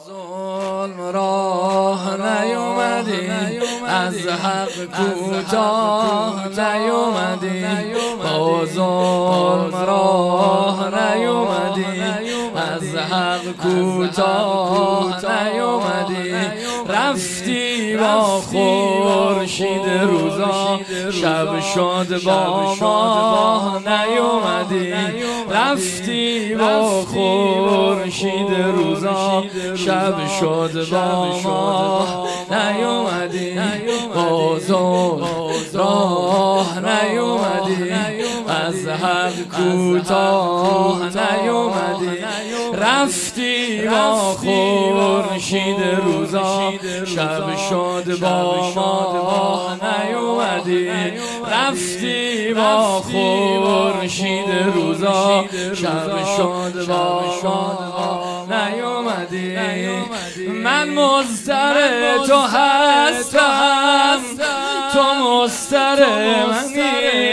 ظلم راه نیومدی، از حق کوتاه نیومدی، با ظلم راه نیومدی، از حق کوتاه نیومدی، رفتی با خورشید روزا، شب شد با ماه نیومدی، رفتی با خورشید روزا، شب شد با ماه نیومدی، با ظلم راه نیومدی، از حق کوتاه نیومدی، رفتی با خورشید روزا، شب شد با ماه نیومدی، رفتی با خورشید روزا، شب شد با ماه نیومدی. من مضطر تو هستم، تو مضطر منی،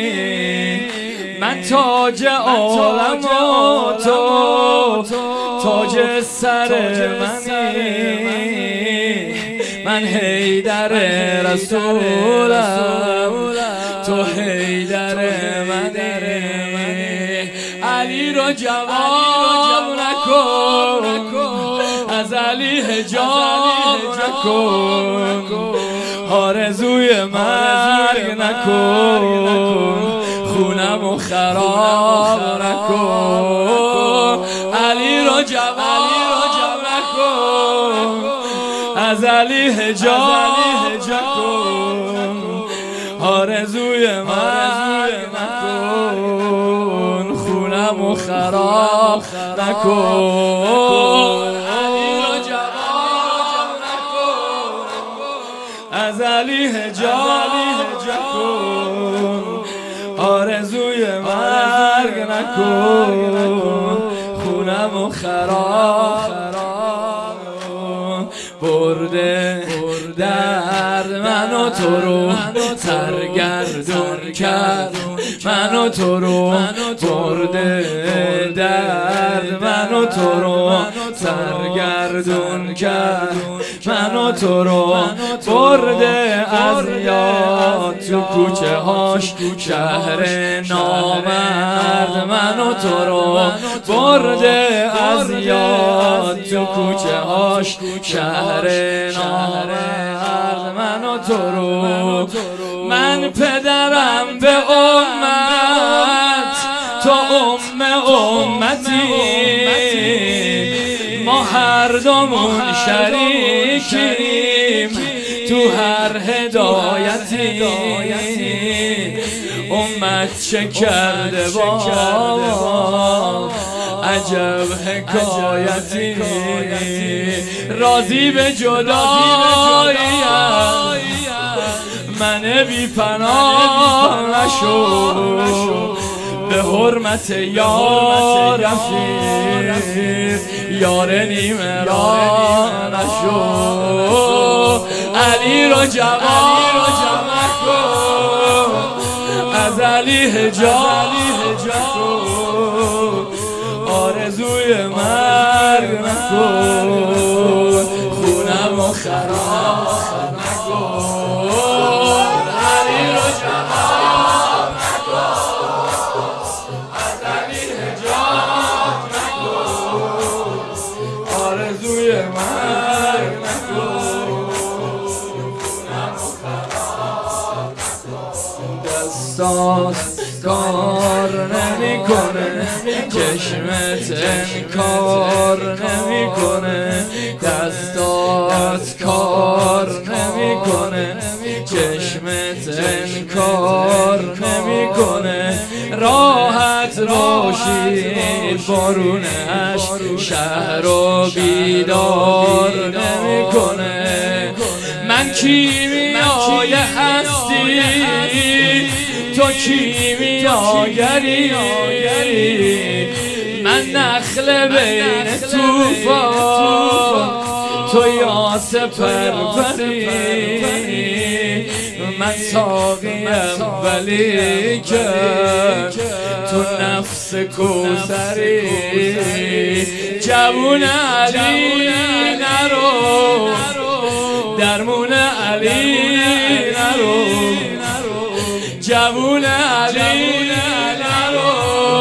من تاج عالم و تو تاج سر منی، من حیدر رسولم، تو حیدر منی، علی رو جواب نکن، از علی حجاب نکن، آرزوی مرگ نکن، خونمو خراب نکن، علی رو جواب نکن، از علی حجاب نکن، آرزوی مرگ نکن، خونمو خراب نکن، علی رو جواب نکن، از علی حجاب نکن، آرزوی مرگ نکن، خونمو خراب برده درد منو تو رو سرگردون کرد، منو تو رو برده درد منو تو رو سرگردون کرد، منو تو رو برده از یاد تو کوچه هاش شهر نامرد، منو تو رو برده از یاد تو کوچه هاش شهر نامرد، منو تو رو، من پدرم به امت، تو امتی، ما هر دومون شریکیم تو هر هدایتی، امت چه کرده بابا عجب حکایتی، راضی به جداییم من بی پناه نشو، به حرمت یا رفیق یار نیمه را نشو، علی رو جواب نکن، از علی حجاب نکن، آرزوی مرگ نکن، خونمو خراب نکن، علی رو جواب نکن، از علی حجاب نکن، آرزوی مرگ نکن، خونمو خراب نکن، دستات کار نمیکنه، چشمت انکار نمیکنه، دستات کار نمیکنه، چشمت انکار نمیکنه، راحت باشید بارونش شهر رو بیدار نمیکنه، من کیمیای هستی تو کیمیاگری، من نخل بین طوفان تو یاس پرپری، من ساقیم ولی که تو نفس کوثری، جوون علی زبون علی نرو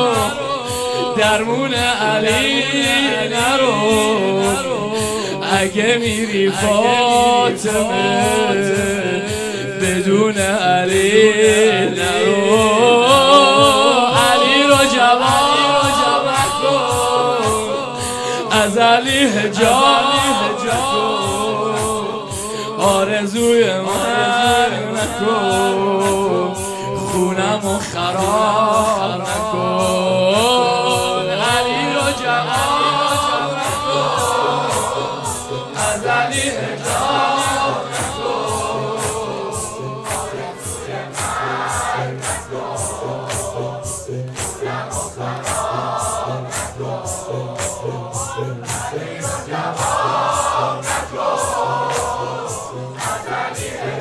درمون علی نرو اگه میری فاطمه بدون علی نرو علی رو جواب کن از علی حجاب آرزوی من نکن خونم و خراب نکن علی رو جواب کن از علی حجاب نکن